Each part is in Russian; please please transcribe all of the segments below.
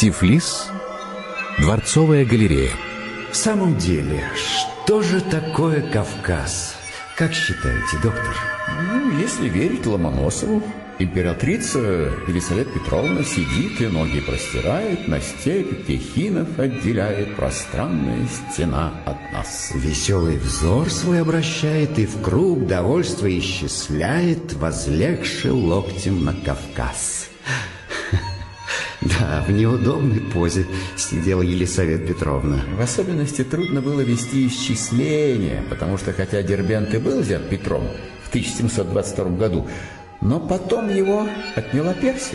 Тифлис. Дворцовая галерея. В самом деле, что же такое Кавказ? Как считаете, доктор? Если верить Ломоносову, императрица Елисавета Петровна сидит и ноги простирает, на степь, где хинов отделяет пространная стена от нас. Веселый взор свой обращает и в круг довольства исчисляет, возлегши локтем на Кавказ. Да, в неудобной позе сидела Елисавета Петровна. В особенности трудно было вести исчисления, потому что хотя Дербент и был взят Петром в 1722 году, но потом его отняла Персия.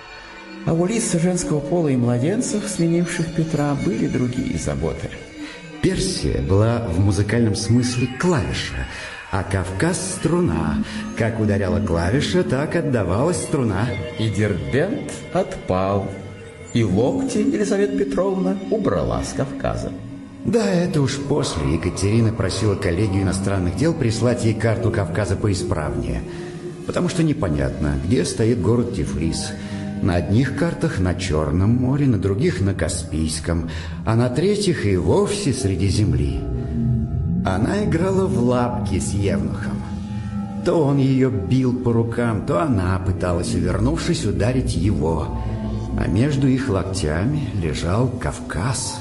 А у лиц женского пола и младенцев, сменивших Петра, были другие заботы. Персия была в музыкальном смысле клавиша, а Кавказ — струна. Как ударяла клавиша, так отдавалась струна. И Дербент отпал, и локти Елизавета Петровна убрала с Кавказа. Да, это уж после. Екатерина просила коллегию иностранных дел прислать ей карту Кавказа поисправнее, потому что непонятно, где стоит город Тифлис. На одних картах на Черном море, на других на Каспийском, а на третьих и вовсе среди земли. Она играла в лапки с евнухом. То он ее бил по рукам, то она пыталась, увернувшись, ударить его. А между их локтями лежал Кавказ.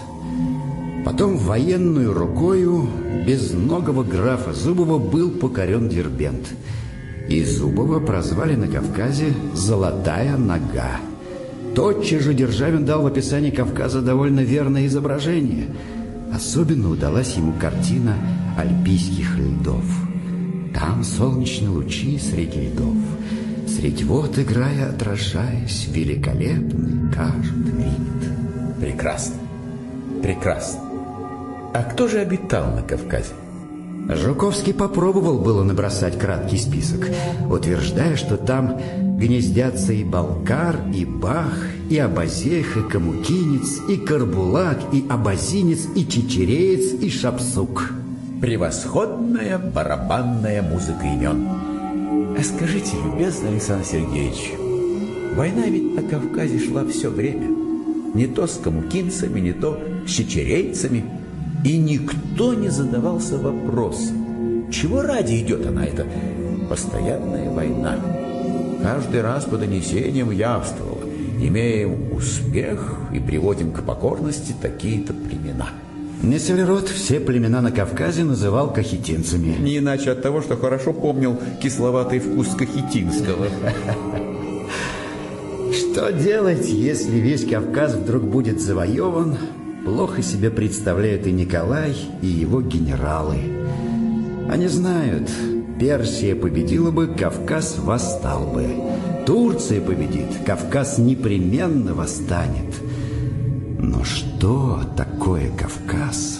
Потом военную рукою безногого графа Зубова был покорен Дербент. И Зубова прозвали на Кавказе «Золотая нога». Тотчас же Державин дал в описании Кавказа довольно верное изображение. Особенно удалась ему картина альпийских льдов. Там солнечные лучи среди льдов, средь вод играя, отражаясь, великолепный кажет вид. Прекрасно, прекрасно. А кто же обитал на Кавказе? Жуковский попробовал было набросать краткий список, утверждая, что там гнездятся и Балкар, и Бах, и Абазех, и Камукинец, и Карбулак, и Абазинец, и Чечереец, и Шапсук. Превосходная барабанная музыка имен. А скажите, любезный Александр Сергеевич, война ведь на Кавказе шла все время. Не то с камукинцами, не то с чечерейцами. И никто не задавался вопросом, чего ради идет она, эта постоянная война. Каждый раз по донесениям явствовало: имеем успех и приводим к покорности такие-то племена. Несселерот все племена на Кавказе называл кахетинцами. Не иначе от того, что хорошо помнил кисловатый вкус кахетинского. Что делать, если весь Кавказ вдруг будет завоеван? Плохо себе представляют и Николай, и его генералы. Они знают, Персия победила бы, Кавказ восстал бы. Турция победит, Кавказ непременно восстанет. Но что такое Кавказ?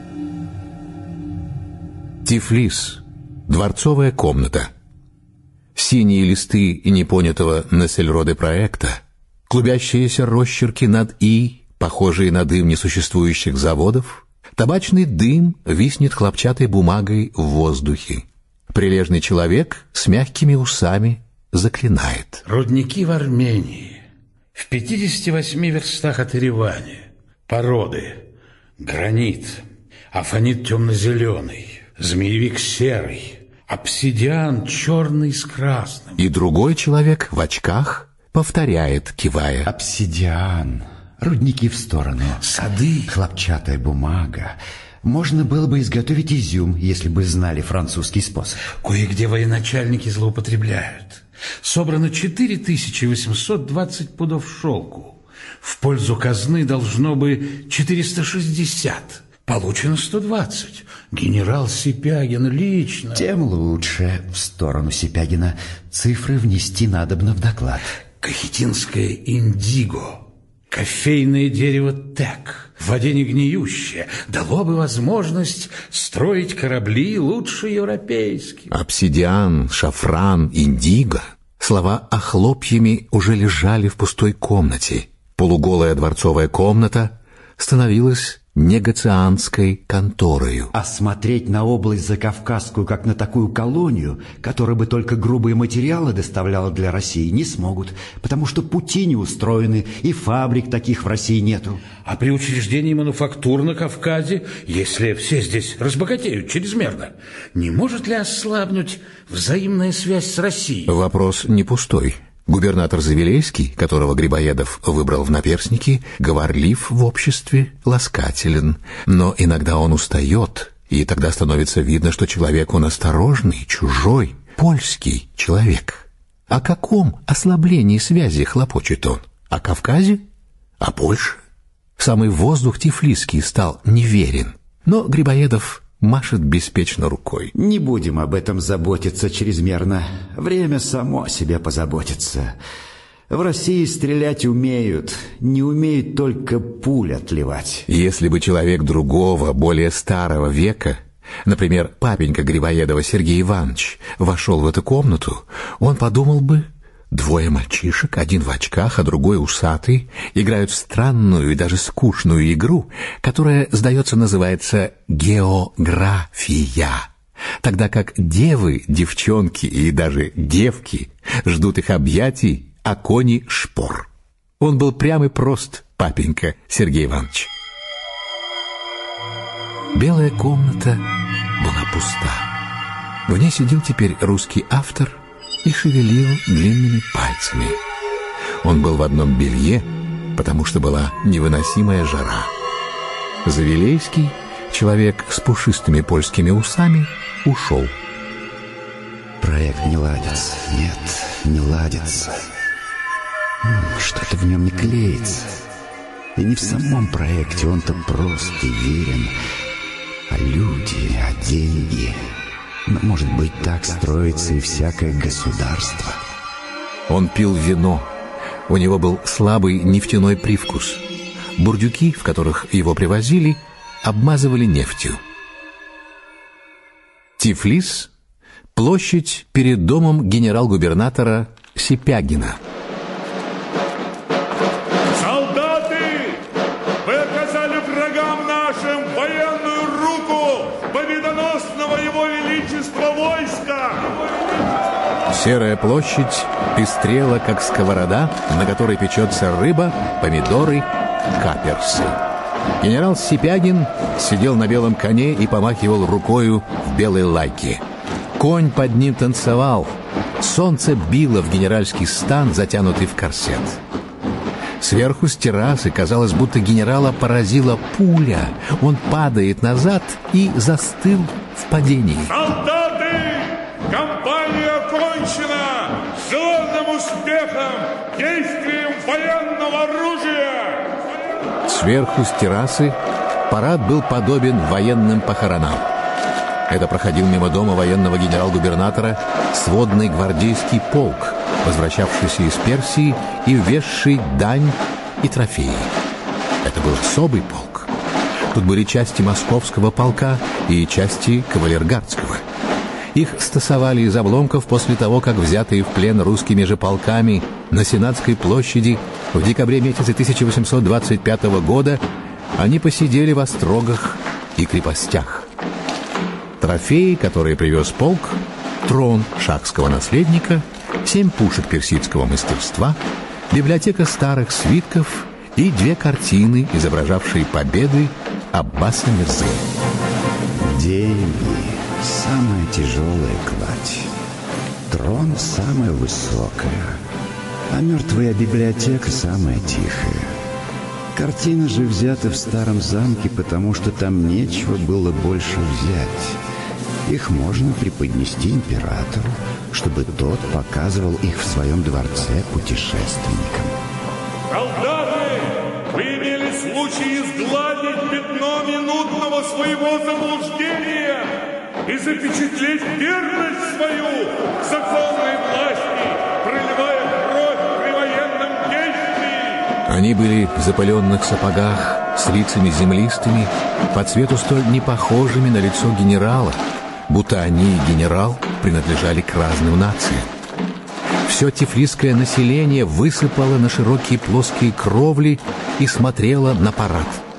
Тифлис. Дворцовая комната. Синие листы и непонятого Нессельроде проекта, клубящиеся росчерки над «и», похожие на дым несуществующих заводов, табачный дым виснет хлопчатой бумагой в воздухе. Прилежный человек с мягкими усами заклинает. Рудники в Армении, в 58 верстах от Еревани. Породы: гранит, афонит темно-зеленый, змеевик серый, обсидиан черный с красным. И другой человек в очках повторяет, кивая: обсидиан. Рудники в сторону. Сады. Хлопчатая бумага. Можно было бы изготовить изюм, если бы знали французский способ. Кое-где военачальники злоупотребляют. Собрано 4820 пудов шелку. В пользу казны должно бы 460. Получено 120. Генерал Сипягин лично. Тем лучше. В сторону Сипягина цифры внести надобно в доклад. Кахетинское индиго, кофейное дерево тек, в воде не гниющее, дало бы возможность строить корабли лучше европейских. Обсидиан, шафран, индиго. Слова охлопьями уже лежали в пустой комнате. Полуголая дворцовая комната становилась негацианской конторою. А смотреть на область Закавказскую, как на такую колонию, которая бы только грубые материалы доставляла для России, не смогут, потому что пути не устроены, и фабрик таких в России нету. А при учреждении мануфактур на Кавказе, если все здесь разбогатеют чрезмерно, не может ли ослабнуть взаимная связь с Россией? Вопрос не пустой. Губернатор Завилейский, которого Грибоедов выбрал в наперстники, говорлив в обществе, ласкателен. Но иногда он устает, и тогда становится видно, что человек он осторожный, чужой, польский человек. О каком ослаблении связи хлопочет он? О Кавказе? О Польше? Самый воздух тифлисский стал неверен. Но Грибоедов машет беспечно рукой. Не будем об этом заботиться чрезмерно. Время само о себе позаботится. В России стрелять умеют, не умеют только пуль отливать. Если бы человек другого, более старого века, например, папенька Грибоедова Сергей Иванович, вошел в эту комнату, он подумал бы: двое мальчишек, один в очках, а другой усатый, играют в странную и даже скучную игру, которая, сдается, называется география, тогда как девы, девчонки и даже девки ждут их объятий, а кони шпор. Он был прям и прост, папенька Сергей Иванович. Белая комната была пуста. В ней сидел теперь русский автор и шевелил длинными пальцами. Он был в одном белье, потому что была невыносимая жара. Завилейский, человек с пушистыми польскими усами, ушел. Проект не ладится. Нет, не ладится. Что-то в нем не клеится. И не в самом проекте, он-то прост и верен. А люди, а деньги... Но, может быть, так строится и всякое государство. Он пил вино. У него был слабый нефтяной привкус. Бурдюки, в которых его привозили, обмазывали нефтью. Тифлис — площадь перед домом генерал-губернатора Сипягина. Солдаты! Вы оказали врагам нашим военную руку победоносного его величества войска! Серая площадь пестрела, как сковорода, на которой печется рыба, помидоры, каперсы. Генерал Сипягин сидел на белом коне и помахивал рукою в белой лайке. Конь под ним танцевал. Солнце било в генеральский стан, затянутый в корсет. Сверху с террасы казалось, будто генерала поразила пуля. Он падает назад и застыл в падении. Солдаты! Кампания окончена! С желанным успехом! Действием военного оружия! Сверху с террасы парад был подобен военным похоронам. Это проходил мимо дома военного генерал-губернатора сводный гвардейский полк, возвращавшийся из Персии и ввезший дань и трофеи. Это был особый полк. Тут были части московского полка и части кавалергардского. Их стасовали из обломков после того, как взятые в плен русскими же полками на Сенатской площади в декабре месяце 1825 года они посидели в острогах и крепостях. Трофеи, которые привез полк: трон шахского наследника, 7 пушек персидского мастерства, библиотека старых свитков и 2 картины, изображавшие победы Аббаса Мирзы. Деньги — самая тяжелая кладь. Трон — самая высокая, а мертвая библиотека — самая тихая. Картины же взяты в старом замке, потому что там нечего было больше взять. Их можно преподнести императору, чтобы тот показывал их в своем дворце путешественникам. Солдаты! Вы имели случай изгладить пятно минутного своего заблуждения и запечатлеть верность свою законной власти, проливая кровь при военном действии. Они были в запыленных сапогах с лицами землистыми, по цвету столь непохожими на лицо генерала, будто они и генерал принадлежали к разным нациям. Все тифлисское население высыпало на широкие плоские кровли и смотрело на парад.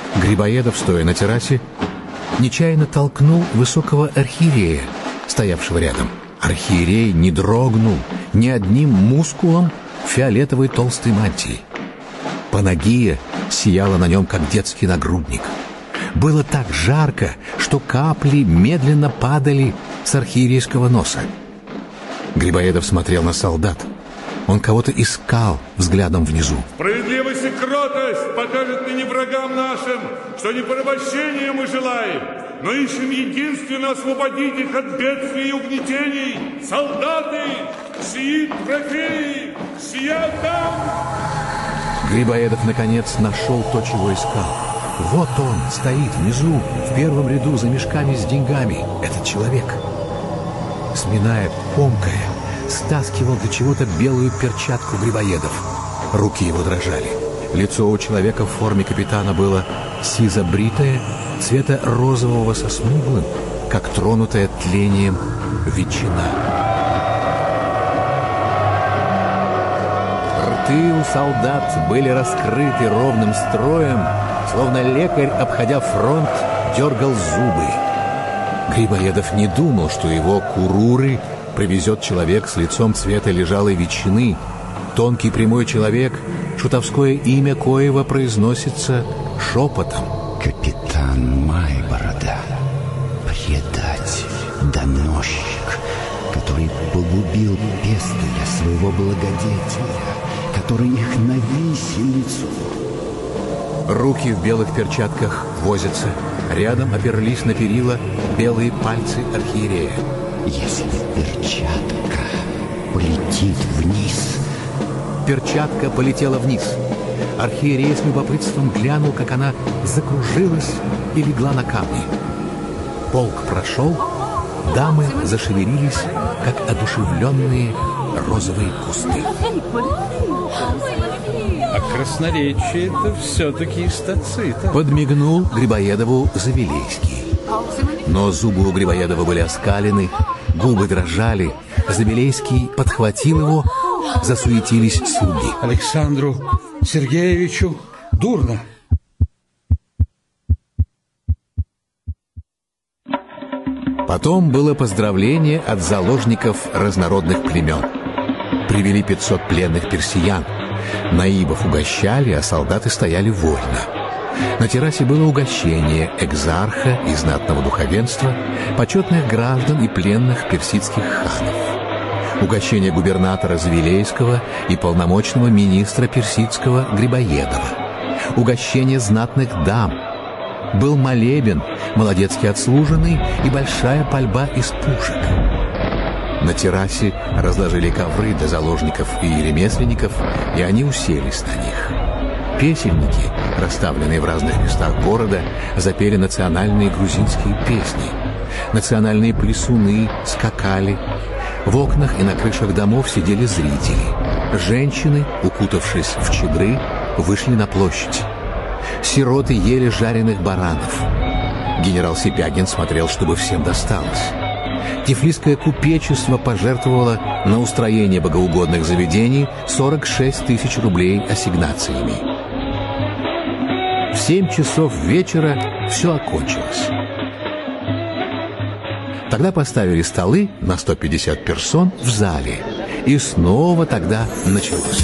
Грибоедов, стоя на террасе, нечаянно толкнул высокого архиерея, стоявшего рядом. Архиерей не дрогнул ни одним мускулом фиолетовой толстой мантии. Панагия сияла на нем, как детский нагрудник. Было так жарко, что капли медленно падали с архиерейского носа. Грибоедов смотрел на солдат. Он кого-то искал взглядом внизу. Справедливость и кротость покажет ныне врагам нашим, что не порабощения мы желаем, но ищем единственно освободить их от бедствий и угнетений. Солдаты, сии трофеи, сия там. Грибоедов, наконец, нашел то, чего искал. Вот он стоит внизу, в первом ряду за мешками с деньгами. Этот человек, сминая, комкая, стаскивал для чего-то белую перчатку Грибоедов. Руки его дрожали. Лицо у человека в форме капитана было сизо-бритое, цвета розового со смуглым, как тронутая тлением ветчина. Рты у солдат были раскрыты ровным строем, словно лекарь, обходя фронт, дергал зубы. Грибоедов не думал, что его куруры привезет человек с лицом цвета лежалой ветчины. Тонкий прямой человек, шутовское имя коего произносится шепотом. Капитан Майборода, предатель, доносчик, который погубил пестеля своего благодетеля, который их на виселицу. Руки в белых перчатках возятся. Рядом оперлись на перила белые пальцы архиерея. Если перчатка полетит вниз... Перчатка полетела вниз. Архиерей с любопытством глянул, как она закружилась и легла на камни. Полк прошел, дамы зашевелились, как одушевленные розовые кусты. А красноречие — это все-таки из Тацита. Подмигнул Грибоедову Завилейский. Но зубы у Грибоедова были оскалены, губы дрожали. Завилейский подхватил его, засуетились слуги. Александру Сергеевичу дурно. Потом было поздравление от заложников разнородных племен. Привели 500 пленных персиян. Наибов угощали, а солдаты стояли вольно. На террасе было угощение экзарха и знатного духовенства, почетных граждан и пленных персидских ханов. Угощение губернатора Завилейского и полномочного министра персидского Грибоедова. Угощение знатных дам. Был молебен, молодецкий отслуженный и большая пальба из пушек. На террасе разложили ковры для заложников и ремесленников, и они уселись на них. Песельники, расставленные в разных местах города, запели национальные грузинские песни. Национальные плясуны скакали. В окнах и на крышах домов сидели зрители. Женщины, укутавшись в чадры, вышли на площадь. Сироты ели жареных баранов. Генерал Сипягин смотрел, чтобы всем досталось. Тифлисское купечество пожертвовало на устроение богоугодных заведений 46 тысяч рублей ассигнациями. В 7 часов вечера все окончилось. Тогда поставили столы на 150 персон в зале. И снова тогда началось.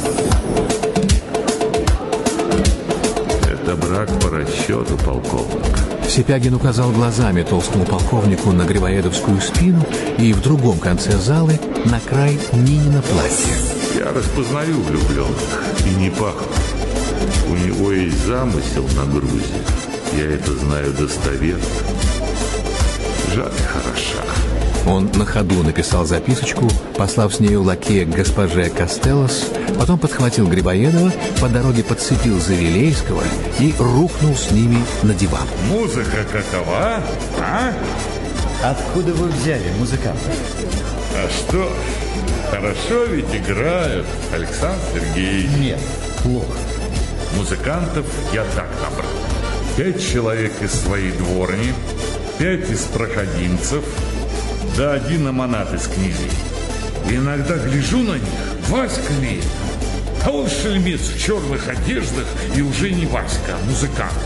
Это брак по расчету, полковник. Сипягин указал глазами толстому полковнику на Грибоедовскую спину и в другом конце залы на край Нинина платья. Я распознаю влюбленных и не пахну. У него есть замысел на Грузии. Я это знаю достоверно. Жаль, хороша. Он на ходу написал записочку, послав с нею лакея к госпоже Костелос, потом подхватил Грибоедова, по дороге подцепил Завилейского и рухнул с ними на диван. Музыка какова, а? Откуда вы взяли музыкантов? А что, хорошо ведь играют, Александр Сергеевич? Нет, плохо. Музыкантов я так набрал. 5 человек из своей дворни, 5 из проходимцев, да 1 аманат из князей. И иногда гляжу на них, Васька ли? А он шельмец в черных одеждах и уже не Васька, а музыкант.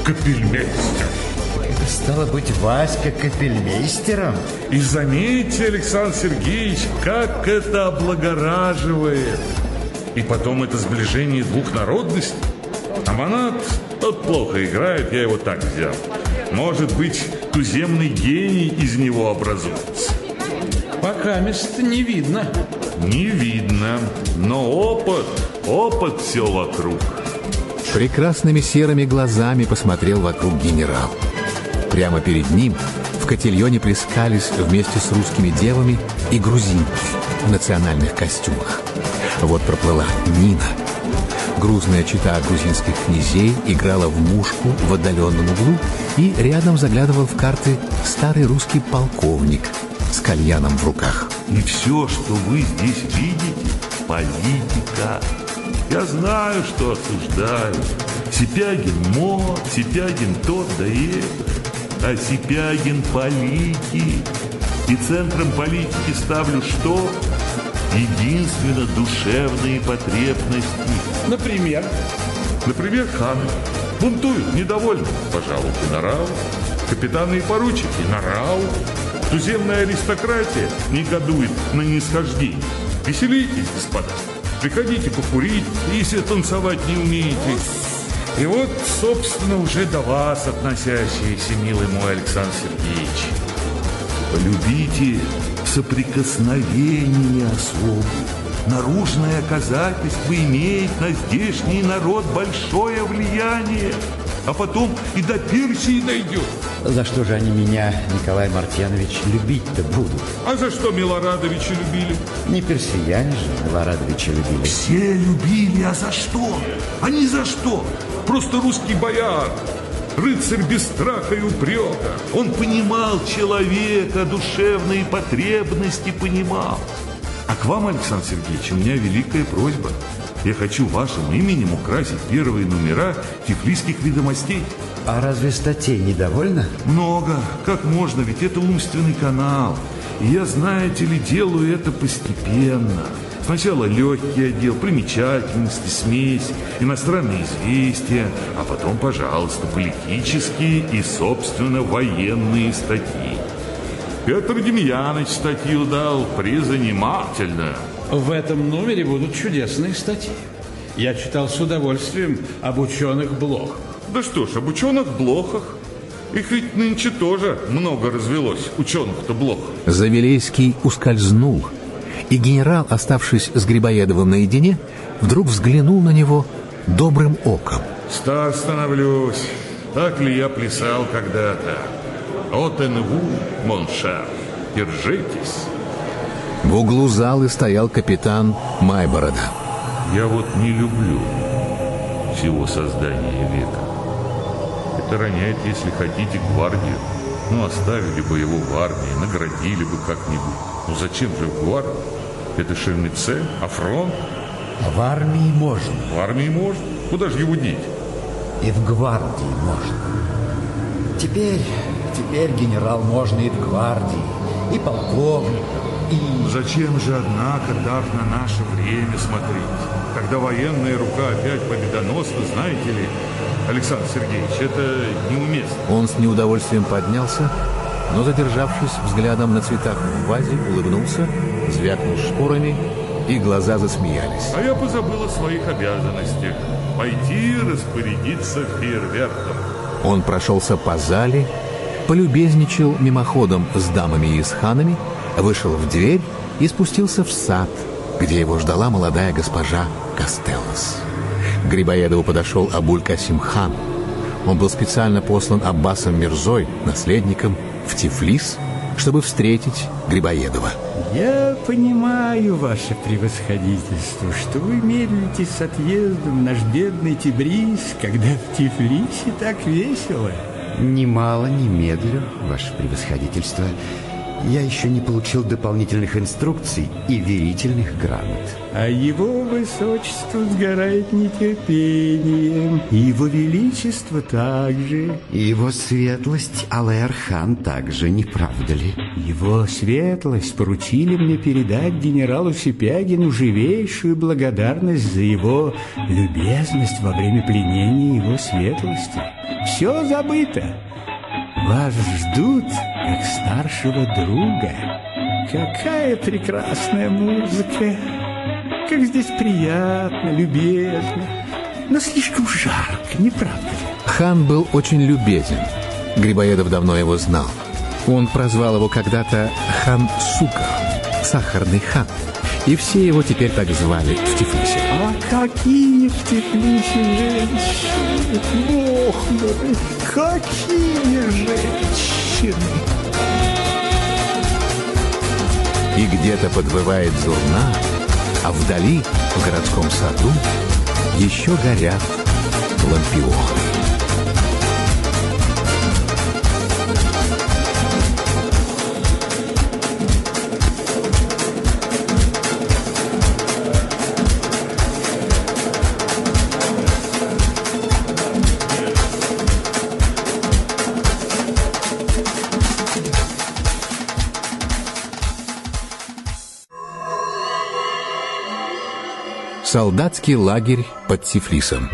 капельмейстер. Стало быть, Васька капельмейстером? И заметьте, Александр Сергеевич, как это облагораживает. И потом это сближение двух народностей. Аманат тот плохо играет, я его так взял. Может быть, туземный гений из него образуется. Пока места не видно. Не видно, но опыт все вокруг. Прекрасными серыми глазами посмотрел вокруг генерал. Прямо перед ним в котельоне плескались вместе с русскими девами и грузинки в национальных костюмах. Вот проплыла Нина. Грузная чета грузинских князей играла в мушку в отдаленном углу, и рядом заглядывал в карты старый русский полковник с кальяном в руках. И все, что вы здесь видите, политика. Я знаю, что осуждаю. Сипягин мод, Сипягин тот да это. А Сипягин политик. И центром политики ставлю что? Единственно душевные потребности. Например? Например, ханы. Бунтуют, недовольны. Пожалуйста, на рау. Капитаны и поручики на рау. Туземная аристократия негодует на нисхождение. Веселитесь, господа. Приходите покурить, если танцевать не умеете. И вот, собственно, уже до вас относящиеся, милый мой Александр Сергеевич. Полюбите соприкосновение особо. Наружное оказательство имеет на здешний народ большое влияние. А потом и до Персии дойдет. За что же они меня, Николай Мартьянович, любить-то будут? А за что Милорадовича любили? Не персияне же Милорадовича любили. Все любили, а за что? А не за что. Просто русский бояр. Рыцарь без страха и упрека. Он понимал человека, душевные потребности понимал. А к вам, Александр Сергеевич, у меня великая просьба. Я хочу вашим именем украсить первые номера Тифлисских ведомостей. А разве статей недовольно? Много. Как можно? Ведь это умственный канал. И я, знаете ли, делаю это постепенно. Сначала легкий отдел, примечательности, смесь, иностранные известия, а потом, пожалуйста, политические и, собственно, военные статьи. Петр Демьяныч статью дал призанимательно. В этом номере будут чудесные статьи. Я читал с удовольствием об ученых-блохах. Да что ж, об ученых-блохах. Их ведь нынче тоже много развелось, ученых-то блох. Завилейский ускользнул, и генерал, оставшись с Грибоедовым наедине, вдруг взглянул на него добрым оком. Стар становлюсь. Так ли я плясал когда-то? От НВ, моншер, держитесь. В углу залы стоял капитан Майборода. Я вот не люблю всего создания века. Это роняет, если хотите, гвардию. Ну, оставили бы его в армии, наградили бы как-нибудь. Ну, зачем же в гвардии? Это шельмеце, а фронт? А в армии можно. В армии можно. Куда же его деть? И в гвардии можно. Теперь, генерал, можно и в гвардии, и полковник, и... Зачем же, однако, так на наше время смотреть? Когда военная рука опять победоносна, знаете ли, Александр Сергеевич, это неуместно. Он с неудовольствием поднялся, но, задержавшись взглядом на цветах в вазе, улыбнулся, звякнул шпорами, и глаза засмеялись. А я позабыл о своих обязанностях. Пойти распорядиться фейерверком. Он прошелся по зале, полюбезничал мимоходом с дамами и с ханами, вышел в дверь и спустился в сад, где его ждала молодая госпожа Костеллос. К Грибоедову подошел Абуль-Касим-хан. Он был специально послан Аббасом Мирзой, наследником, в Тифлис, чтобы встретить Грибоедова. Я понимаю, ваше превосходительство, что вы медлите с отъездом в наш бедный Тибриз, когда в Тифлисе так весело. Немало не медлю, ваше превосходительство. Я еще не получил дополнительных инструкций и верительных грамот. А его высочество сгорает нетерпением, и его величество также. И его светлость Алай-Архан также, не правда ли? Его светлость поручили мне передать генералу Сипягину живейшую благодарность за его любезность во время пленения его светлости. Все забыто. Вас ждут, как старшего друга. Какая прекрасная музыка! Как здесь приятно, любезно, но слишком жарко, не правда ли? Хан был очень любезен. Грибоедов давно его знал. Он прозвал его когда-то хан Сукар, сахарный хан. И все его теперь так звали в Тифлисе. А какие в Тифлисе женщины! Бог мой, какие женщины! И где-то подвывает зурна, а вдали, в городском саду, еще горят лампионы. Солдатский лагерь под Тифлисом.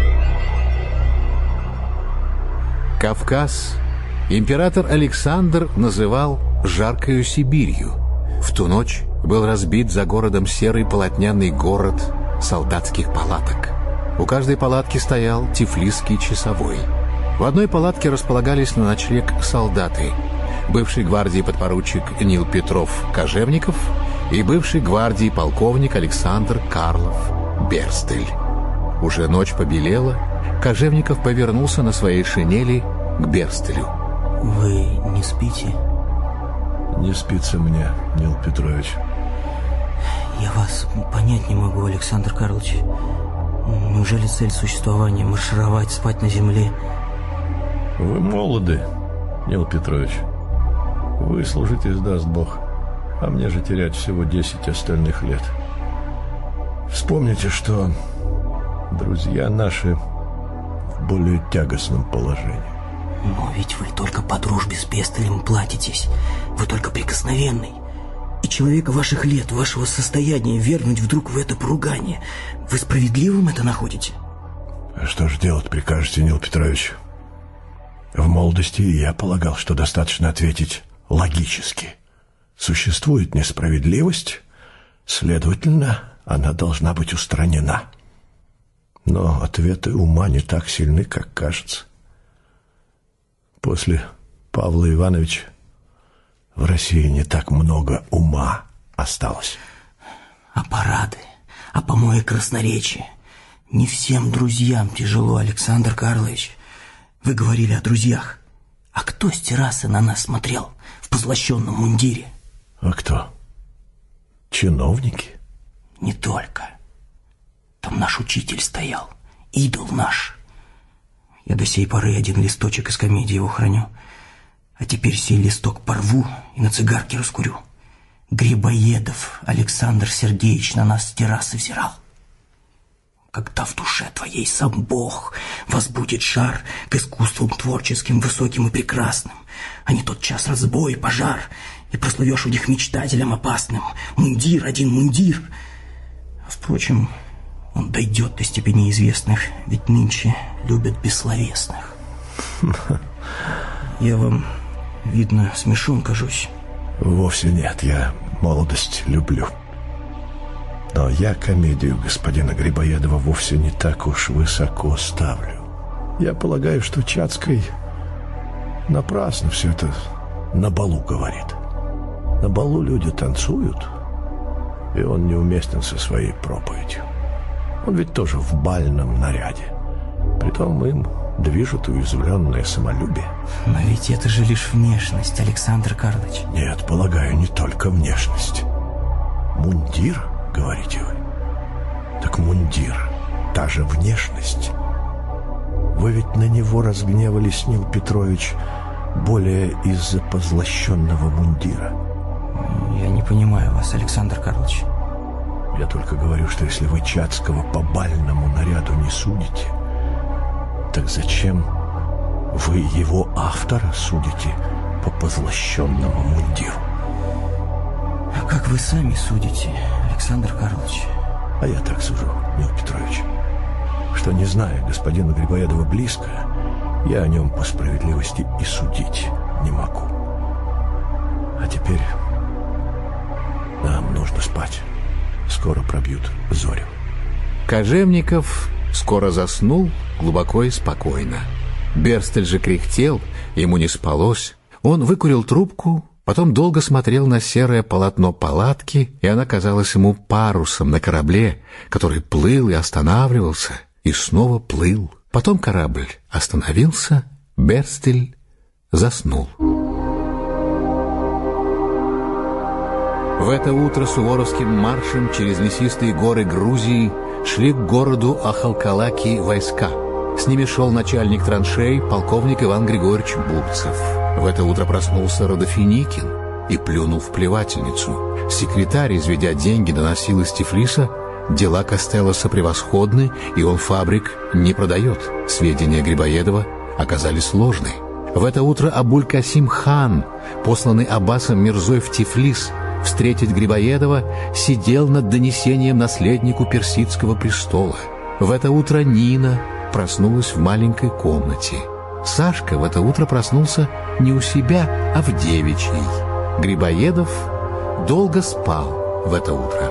Кавказ император Александр называл «жаркою Сибирью». В ту ночь был разбит за городом серый полотняный город солдатских палаток. У каждой палатки стоял тифлисский часовой. В одной палатке располагались на ночлег солдаты: бывший гвардии подпоручик Нил Петров Кожевников и бывший гвардии полковник Александр Карлов Берстель. Уже ночь побелела, Кожевников повернулся на своей шинели к Берстелю. Вы не спите? Не спится мне, Нил Петрович. Я вас понять не могу, Александр Карлович. Неужели цель существования — маршировать, спать на земле? Вы молоды, Нил Петрович. Выслужитесь, даст Бог. А мне же терять всего 10 остальных лет. Вспомните, что друзья наши в более тягостном положении. Но ведь вы только по дружбе с Берстелем платитесь. Вы только прикосновенный. И человека ваших лет, вашего состояния вернуть вдруг в это поругание. Вы справедливым это находите? А что же делать прикажете, Нил Петрович? В молодости я полагал, что достаточно ответить логически. Существует несправедливость, следовательно, она должна быть устранена. Но ответы ума не так сильны, как кажется. После Павла Ивановича в России не так много ума осталось. А парады, а помои красноречия. Не всем друзьям тяжело, Александр Карлович. Вы говорили о друзьях. А кто с террасы на нас смотрел в позлощенном мундире? А кто? Чиновники? Не только. Там наш учитель стоял, идол наш. Я до сей поры один листочек из комедии его храню. А теперь сей листок порву и на цигарке раскурю. Грибоедов Александр Сергеевич на нас с террасы взирал. Когда в душе твоей сам Бог возбудит жар к искусствам творческим, высоким и прекрасным, а не тот час разбой, пожар, и прослывешь у них мечтателем опасным. Мундир, один мундир. Впрочем, он дойдет до степени известных, ведь нынче любят бессловесных. Я вам, видно, смешон кажусь. Вовсе нет, я молодость люблю. Но я комедию господина Грибоедова вовсе не так уж высоко ставлю. Я полагаю, что Чацкой напрасно все это на балу говорит. На балу люди танцуют, и он неуместен со своей проповедью. Он ведь тоже в бальном наряде. Притом им движет уязвленное самолюбие. Но ведь это же лишь внешность, Александр Карлович. Нет, полагаю, не только внешность. Мундир, говорите вы? Так мундир, та же внешность. Вы ведь на него разгневались, Нил Петрович, более из-за позлощенного мундира. понимаю вас, Александр Карлович. Я только говорю, что если вы Чацкого по бальному наряду не судите, так зачем вы его автора судите по позлощенному мундиру? А как вы сами судите, Александр Карлович? А я так сужу, Нил Петрович, что, не зная господина Грибоедова близко, я о нем по справедливости и судить не могу. А теперь нам нужно спать. Скоро пробьют зори. Кожевников скоро заснул глубоко и спокойно. Берстель же кряхтел, ему не спалось. Он выкурил трубку, потом долго смотрел на серое полотно палатки, и она казалась ему парусом на корабле, который плыл и останавливался, и снова плыл. Потом корабль остановился, Берстель заснул. В это утро суворовским маршем через лесистые горы Грузии шли к городу Ахалкалаки войска. С ними шел начальник траншей, полковник Иван Григорьевич Бурцев. В это утро проснулся Родофиникин и плюнул в плевательницу. Секретарь, изведя деньги, доносил из Тифлиса: дела Костелоса превосходны, и он фабрик не продает. Сведения Грибоедова оказались ложны. В это утро Абуль-Касим хан, посланный Аббасом Мирзой в Тифлис встретить Грибоедова, сидел над донесением наследнику персидского престола. В это утро Нина проснулась в маленькой комнате. Сашка в это утро проснулся не у себя, а в девичьей. Грибоедов долго спал в это утро.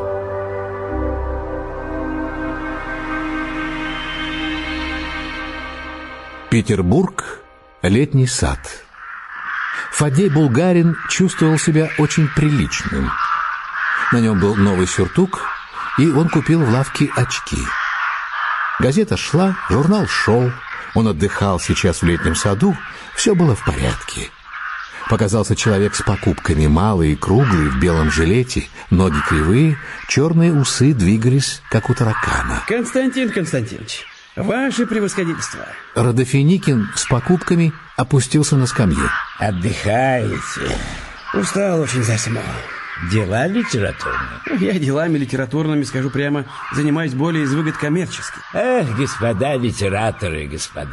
Петербург, летний сад. Фадей Булгарин чувствовал себя очень приличным. На нем был новый сюртук, и он купил в лавке очки. Газета шла, журнал шел. Он отдыхал сейчас в летнем саду, все было в порядке. Показался человек с покупками, малый и круглый, в белом жилете, ноги кривые, черные усы двигались, как у таракана. Константин Константинович, ваше превосходительство. Родофиникин с покупками опустился на скамью. Отдыхаете? Устал очень за зиму. Дела литературные? Я делами литературными, скажу прямо, занимаюсь более из выгод коммерческих. Эх, господа литераторы.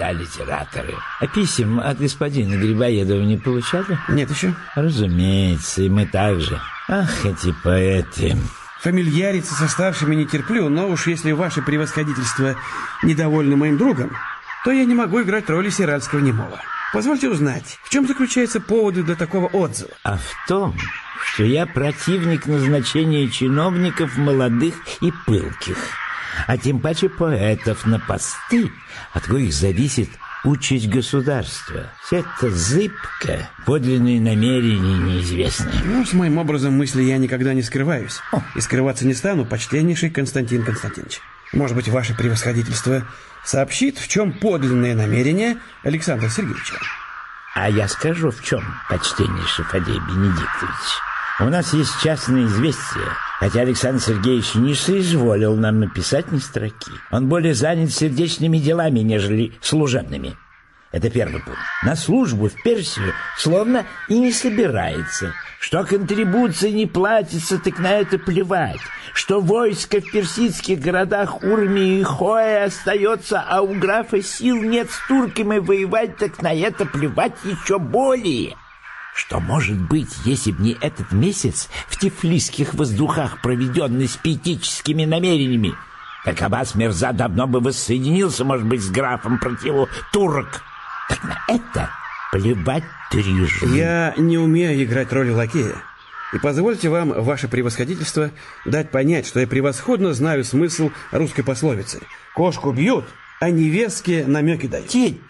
А писем от господина Грибоедова не получали? Нет еще. Разумеется, и мы также. Ах, эти поэты. Фамильяриться со старшими не терплю, но уж если ваше превосходительство недовольны моим другом, то я не могу играть роли сиральского немого. Позвольте узнать, в чем заключается повод для такого отзыва? А в том, что я противник назначения чиновников молодых и пылких, а тем паче поэтов на посты, от коих зависит участь государства. Все это зыбко, подлинные намерения неизвестны. Ну, с моим образом мысли я никогда не скрываюсь. И скрываться не стану, почтеннейший Константин Константинович. Может быть, ваше превосходительство сообщит, в чем подлинное намерение Александра Сергеевича. А я скажу, в чем, почтеннейший Фадей Бенедиктович. У нас есть частные известия, хотя Александр Сергеевич не соизволил нам написать ни строки. Он более занят сердечными делами, нежели служебными. Это первый пункт. На службу в Персию словно и не собирается. Что контрибуция не платится, так на это плевать. Что войско в персидских городах Урмии и Хоя остается, а у графа сил нет с турками воевать, так на это плевать еще более. Что может быть, если б не этот месяц в тифлисских воздухах, проведенный с пиетическими намерениями, так Аббас Мирза давно бы воссоединился, может быть, с графом против турок. Так на это плевать трижды. Я не умею играть роль лакея. И позвольте вам, ваше превосходительство, дать понять, что я превосходно знаю смысл русской пословицы. Кошку бьют, а невестке намеки дают.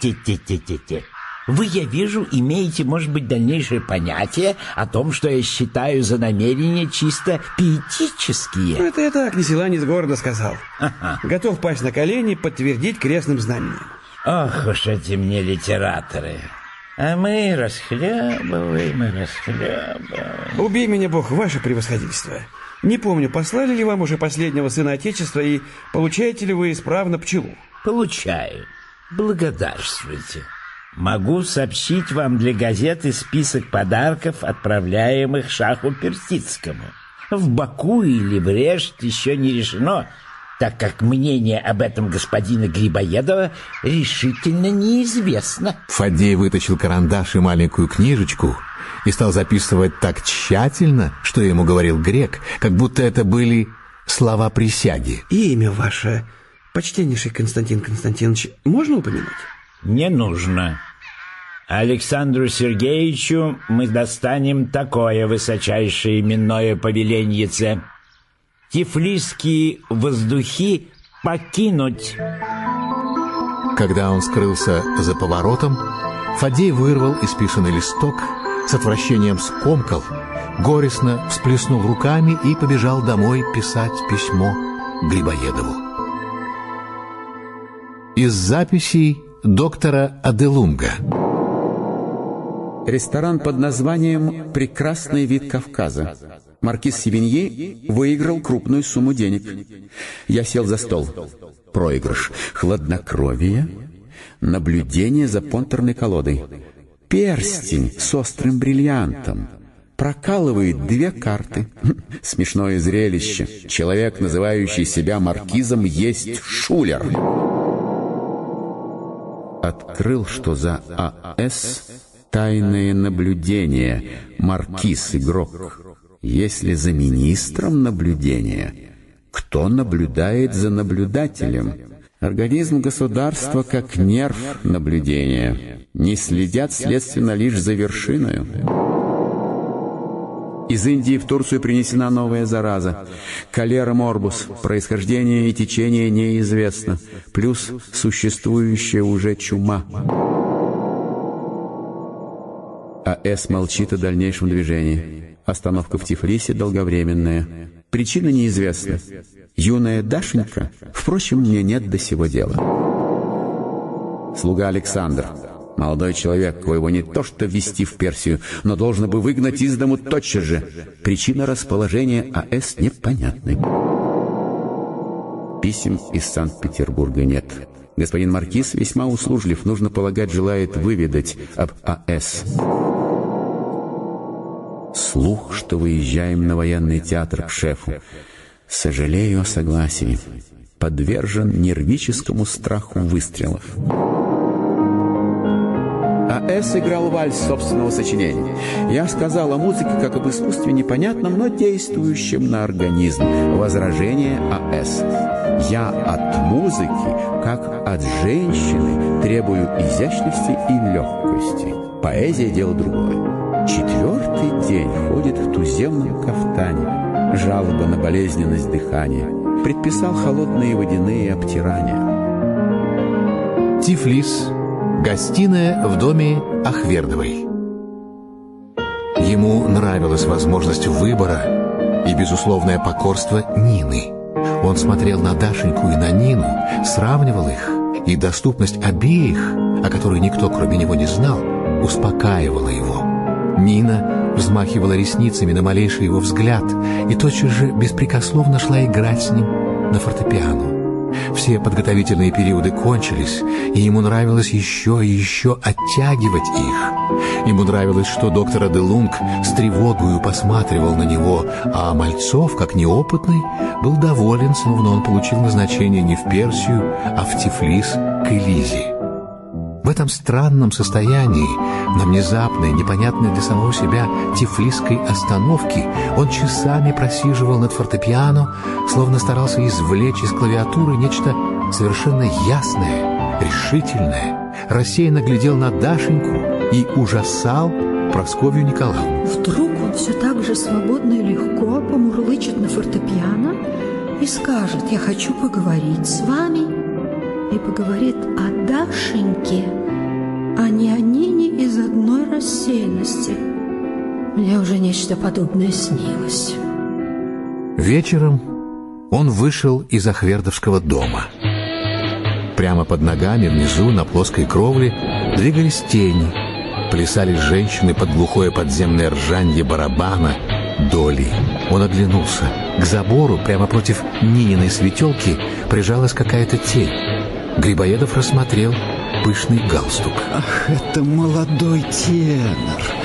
Те. Вы, я вижу, имеете, может быть, дальнейшее понятие о том, что я считаю за намерения чисто пиетические. Это я так, ни села, ни с города сказал. Готов пасть на колени, подтвердить крестным знамением. Ох уж эти мне литераторы. А мы расхлебываем. Убей меня, Бог, ваше превосходительство. Не помню, послали ли вам уже последнего сына Отечества, и получаете ли вы исправно пчелу? Получаю. Благодарствуйте. Могу сообщить вам для газеты список подарков, отправляемых шаху персидскому. в Баку или Брешт еще не решено, так как мнение об этом господина Грибоедова решительно неизвестно. Фаддей вытащил карандаш и маленькую книжечку и стал записывать так тщательно, что ему говорил грек, как будто это были слова присяги. Имя ваше, почтеннейший Константин Константинович, можно упомянуть? Не нужно. Александру Сергеевичу мы достанем такое высочайшее именное повеленьице: Тифлисские воздухи покинуть. Когда он скрылся за поворотом, Фаддей вырвал исписанный листок, с отвращением скомкал, горестно всплеснул руками и побежал домой писать письмо Грибоедову. Из записей доктора Аделунга. Ресторан под названием «Прекрасный вид Кавказа». Маркиз Севинье выиграл крупную сумму денег. Я сел за стол. Проигрыш. Хладнокровие. Наблюдение за понторной колодой. Перстень с острым бриллиантом. Прокалывает 2 карты. Смешное зрелище. Человек, называющий себя маркизом, есть шулер. Открыл, что за АС тайное наблюдение. Маркиз игрок. Если за министром наблюдение, кто наблюдает за наблюдателем? Организм государства как нерв наблюдения. Не следят, следственно, лишь за вершиною. Из Индии в Турцию принесена новая зараза. Холера морбус. Происхождение и течение неизвестно. Плюс существующая уже чума. АС молчит о дальнейшем движении. Остановка в Тифлисе долговременная. Причина неизвестна. Юная Дашенька, впрочем, мне нет до сего дела. Слуга Александр. Молодой человек, коего не то что ввести в Персию, но должно бы выгнать из дому тотчас же. Причина расположения АС непонятна. Писем из Санкт-Петербурга нет. Господин маркиз весьма услужлив, нужно полагать, желает выведать об АС. Слух, что выезжаем на военный театр к шефу. Сожалею о согласии. Подвержен нервическому страху выстрелов. АС играл вальс собственного сочинения. Я сказал о музыке как об искусстве непонятном, но действующем на организм. Возражение АС. Я от музыки, как от женщины, требую изящности и легкости. Поэзия — дело другое. 4-й день ходит в туземном кафтане. Жалоба на болезненность дыхания. Предписал холодные водяные обтирания. Тифлис. Гостиная в доме Ахвердовой. Ему нравилась возможность выбора и безусловное покорство Нины. Он смотрел на Дашеньку и на Нину, сравнивал их, и доступность обеих, о которой никто кроме него не знал, успокаивала его. Нина взмахивала ресницами на малейший его взгляд и тотчас же беспрекословно шла играть с ним на фортепиано. Все подготовительные периоды кончились, и ему нравилось еще и еще оттягивать их. Ему нравилось, что доктор Аделунг с тревогою посматривал на него, а Мальцов, как неопытный, был доволен, словно он получил назначение не в Персию, а в Тифлис к Элизе. В этом странном состоянии, на внезапной, непонятной для самого себя тифлисской остановке, он часами просиживал над фортепиано, словно старался извлечь из клавиатуры нечто совершенно ясное, решительное, рассеянно глядел на Дашеньку и ужасал Прасковью Николаевну. Вдруг он все так же свободно и легко помурлычет на фортепиано и скажет: «Я хочу поговорить с вами», и поговорит о Дашеньке, а не о Нине из одной рассеянности. Мне уже нечто подобное снилось. Вечером он вышел из Ахвердовского дома. Прямо под ногами, внизу, на плоской кровле, двигались тени. Плясали женщины под глухое подземное ржанье барабана, доли. Он оглянулся. К забору, прямо против Нининой светелки, прижалась какая-то тень. Грибоедов рассмотрел пышный галстук. Ах, это молодой тенор.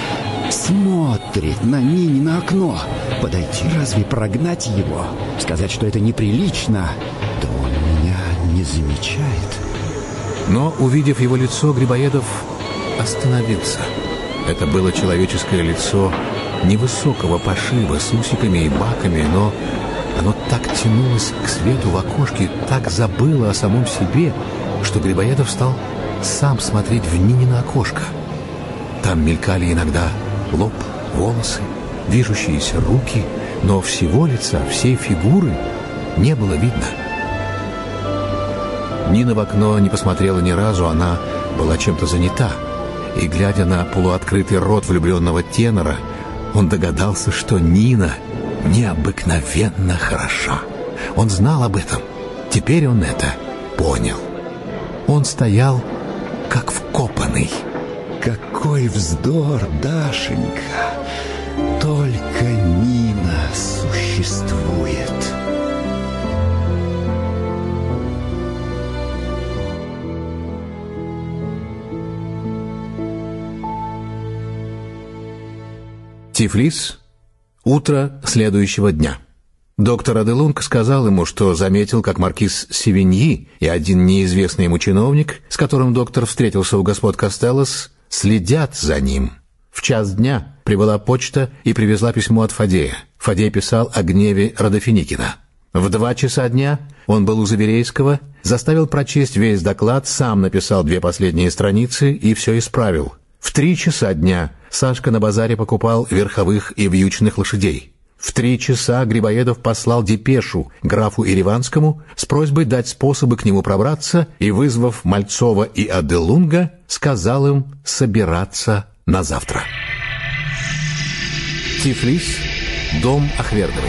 Смотрит на Нинино окно. Подойти, разве прогнать его? Сказать, что это неприлично? Да он меня не замечает. Но, увидев его лицо, Грибоедов остановился. Это было человеческое лицо невысокого пошиба с усиками и баками, но оно так тянулось к свету в окошке, так забыло о самом себе, что Грибоедов стал сам смотреть в Нинино окошко. Там мелькали иногда лоб, волосы, движущиеся руки, но всего лица, всей фигуры не было видно. Нина в окно не посмотрела ни разу, она была чем-то занята. И, глядя на полуоткрытый рот влюбленного тенора, он догадался, что Нина необыкновенно хороша. Он знал об этом. Теперь он это понял. Он стоял, как вкопанный. Какой вздор, Дашенька! Только Нина существует. Тифлис. Утро следующего дня. Доктор Аделунг сказал ему, что заметил, как маркиз Севиньи и один неизвестный ему чиновник, с которым доктор встретился у господ Костеллос, следят за ним. В час дня прибыла почта и привезла письмо от Фадея. Фадей писал о гневе Родофиникина. В 2 часа дня он был у Заберейского, заставил прочесть весь доклад, сам написал 2 последние страницы и все исправил. В 3 часа дня Сашка на базаре покупал верховых и вьючных лошадей. В 3 часа Грибоедов послал депешу графу Ереванскому с просьбой дать способы к нему пробраться и, вызвав Мальцова и Аделунга, сказал им собираться на завтра. Тифлис, дом Ахвердовой.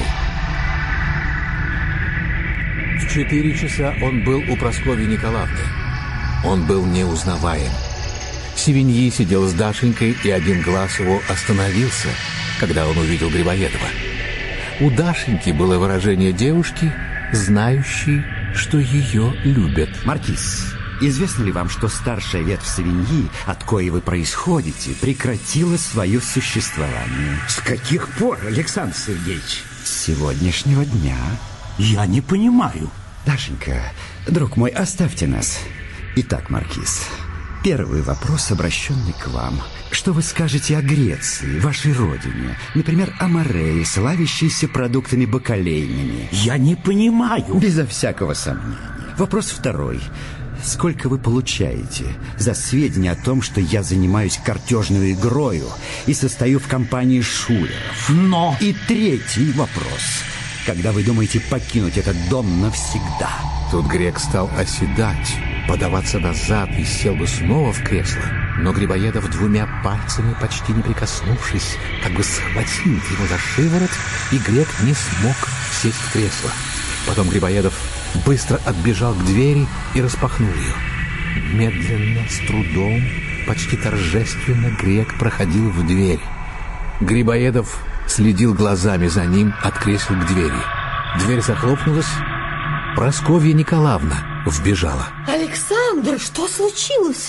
В 4 часа он был у Прасковьи Николаевны. Он был неузнаваем. Севиньи сидел с Дашенькой, и один глаз его остановился, когда он увидел Грибоедова. У Дашеньки было выражение девушки, знающей, что ее любят. Маркиз, известно ли вам, что старшая ветвь Севиньи, от коей вы происходите, прекратила свое существование? С каких пор, Александр Сергеевич? С сегодняшнего дня. Я не понимаю. Дашенька, друг мой, оставьте нас. Итак, маркиз, первый вопрос, обращенный к вам. Что вы скажете о Греции, вашей родине? Например, о Морее, славящейся продуктами бакалейными. Я не понимаю. Безо всякого сомнения. Вопрос второй. Сколько вы получаете за сведения о том, что я занимаюсь картежной игрою и состою в компании шулеров? Но... И третий вопрос. Когда вы думаете покинуть этот дом навсегда? Тут грек стал оседать, подаваться назад и сел бы снова в кресло. Но Грибоедов 2 пальцами, почти не прикоснувшись, как бы схватил его за шиворот, и грек не смог сесть в кресло. Потом Грибоедов быстро отбежал к двери и распахнул ее. Медленно, с трудом, почти торжественно грек проходил в дверь. Грибоедов следил глазами за ним от кресла к двери. Дверь захлопнулась. Прасковья Николаевна вбежала. Александр, что случилось?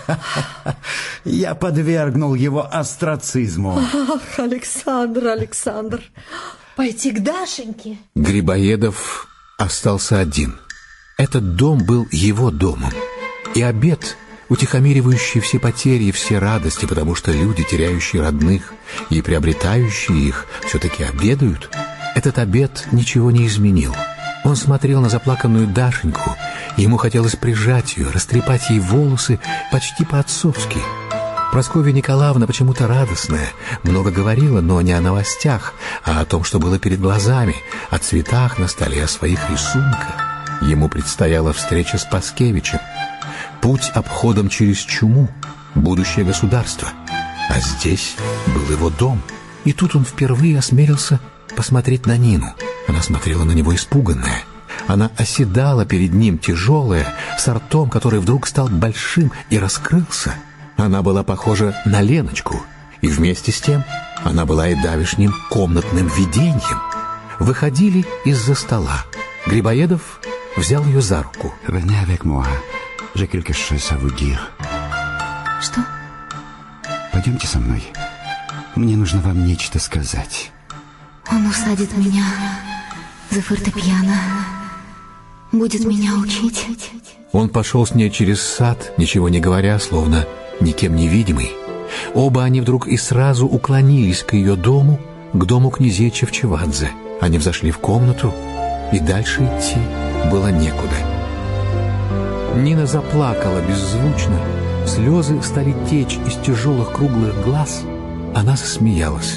Я подвергнул его острацизму. Ах, Александр, пойти к Дашеньке? Грибоедов остался один. Этот дом был его домом. И обед, утихомиривающий все потери и все радости, потому что люди, теряющие родных и приобретающие их, все-таки обедают, этот обед ничего не изменил. Он смотрел на заплаканную Дашеньку, и ему хотелось прижать ее, растрепать ей волосы почти по-отцовски. Прасковья Николаевна, почему-то радостная, много говорила, но не о новостях, а о том, что было перед глазами, о цветах на столе, о своих рисунках. Ему предстояла встреча с Паскевичем, путь обходом через чуму, будущее государство. А здесь был его дом. И тут он впервые осмелился посмотреть на Нину. Она смотрела на него испуганная. Она оседала перед ним, тяжелая, с ртом, который вдруг стал большим и раскрылся. Она была похожа на Леночку, и вместе с тем она была и давешним комнатным видением. Выходили из-за стола. Грибоедов взял ее за руку. Venez avec moi. J'ai quelque chose à vous dire. Что? Пойдемте со мной. Мне нужно вам нечто сказать. Он усадит меня за фортепиано, будет меня учить. Он пошел с ней через сад, ничего не говоря, словно никем не видимый. Оба они вдруг и сразу уклонились к ее дому, к дому князей Чевчевадзе. Они взошли в комнату, и дальше идти было некуда. Нина заплакала беззвучно, слезы стали течь из тяжелых круглых глаз. Она засмеялась.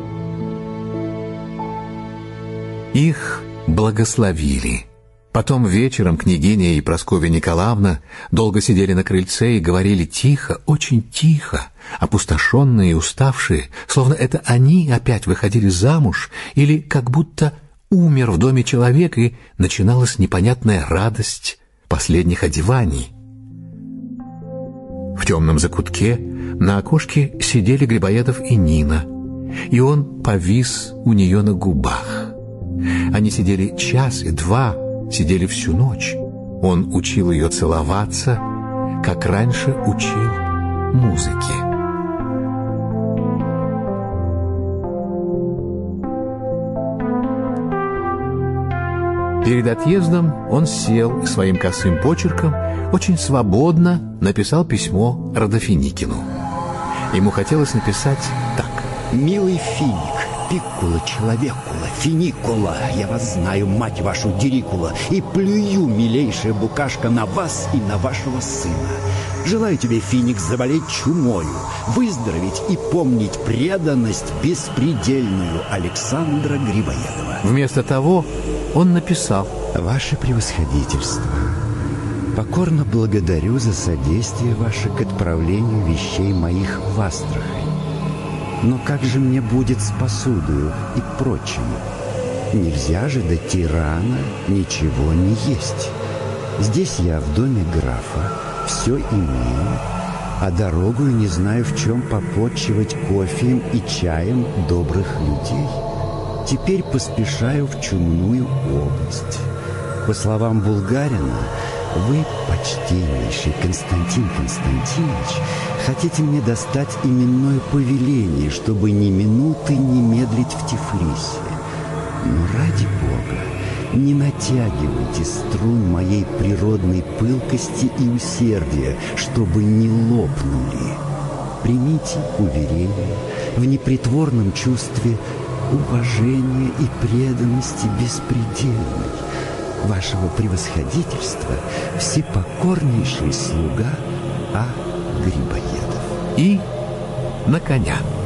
Их благословили. Потом вечером княгиня и Прасковья Николаевна долго сидели на крыльце и говорили тихо, очень тихо, опустошенные и уставшие, словно это они опять выходили замуж или как будто умер в доме человек, и начиналась непонятная радость последних одеваний. В темном закутке на окошке сидели Грибоедов и Нина, и он повис у нее на губах. Они сидели час и два, сидели всю ночь. Он учил ее целоваться, как раньше учил музыке. Перед отъездом он сел и своим косым почерком очень свободно написал письмо Родофиникину. Ему хотелось написать так. «Милый Финик, пиккула, человекула, финикула, я вас знаю, мать вашу, дирикула, и плюю, милейшая букашка, на вас и на вашего сына. Желаю тебе, Финик, заболеть чумою, выздороветь и помнить преданность беспредельную Александра Грибоедова». Вместо того он написал: «Ваше превосходительство, покорно благодарю за содействие ваше к отправлению вещей моих в Астрахань. Но как же мне будет с посудою и прочим? Нельзя же до Тирана ничего не есть. Здесь я в доме графа, все имею, а дорогою не знаю, в чем попотчевать кофеем и чаем добрых людей. Теперь поспешаю в Чумную область. По словам Булгарина, вы, почтеннейший Константин Константинович, хотите мне достать именное повеление, чтобы ни минуты не медлить в Тифлисе. Но ради Бога, не натягивайте струн моей природной пылкости и усердия, чтобы не лопнули. Примите уверение в непритворном чувстве уважения и преданности беспредельной вашего превосходительства, всепокорнейший слуга А. Грибоедов». И на коня.